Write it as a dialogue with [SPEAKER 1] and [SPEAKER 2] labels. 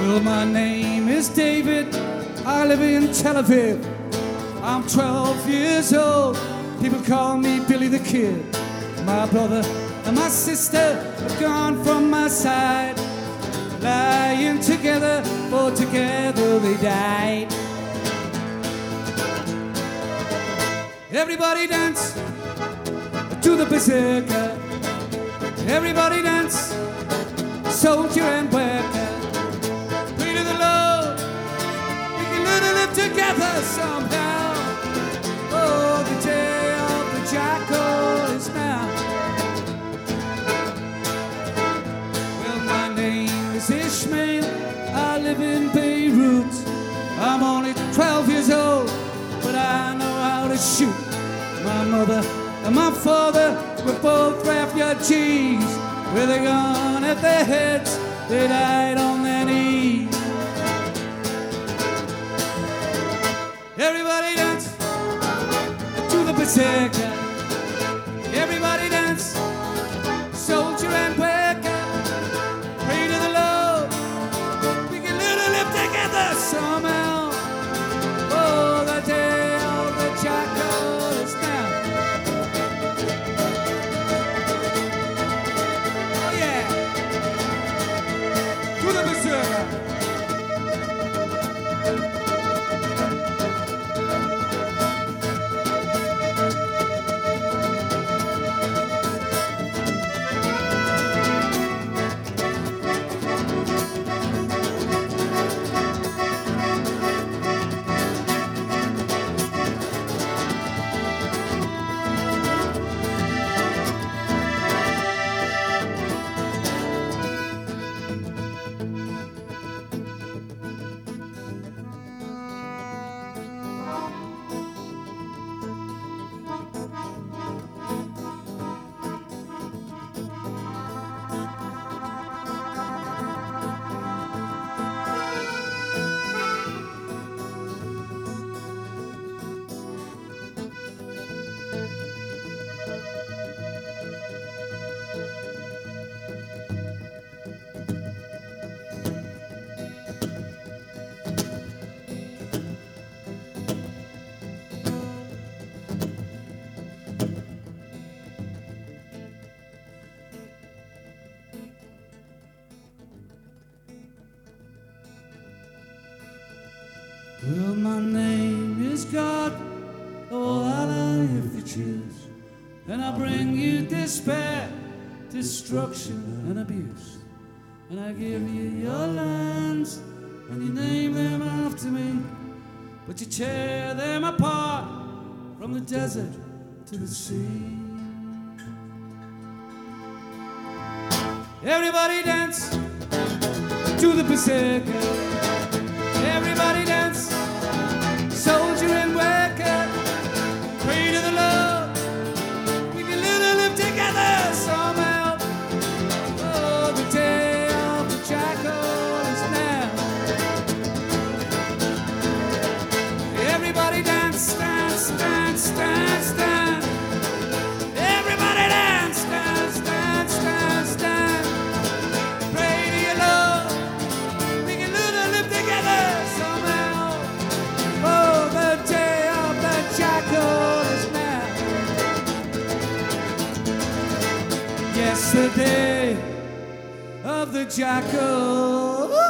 [SPEAKER 1] Well, my name is David. I live in Tel Aviv. I'm 12 years old. People call me Billy the Kid. My brother and my sister have gone from my side, lying together, for together they died. Everybody dance to the berserker. Everybody dance, soldier and worker. Pray to the Lord, we can live together somehow. Oh, the day of the jackal is now. Well, my name is Ishmael. I live in Beirut. I'm only 12 years old, but I know how to shoot. My mother and my father were both refugees. With a gun at their heads, they died on their knees. Everybody dance to the berserker. Everybody dance, soldier and worker. Pray to the Lord, we can live together somehow. Oh, the day of the jackal is now. Oh yeah, to the berserker. Well, my name is God, oh Allah if you choose, and I bring you despair, destruction and abuse. And I give you your lands, and you name them after me, but you tear them apart from the desert to the sea. Everybody dance to the berserker. Everybody dance, soldier and worker. Pray to the Lord, we can live together somehow. Oh, the day of the jackal is now. Everybody dance, dance, dance, dance, dance. Everybody dance, dance, dance, dance, dance. Pray to your Lord, we can live together somehow. Oh, the day of the jackal is now. Yes, the day of the jackal.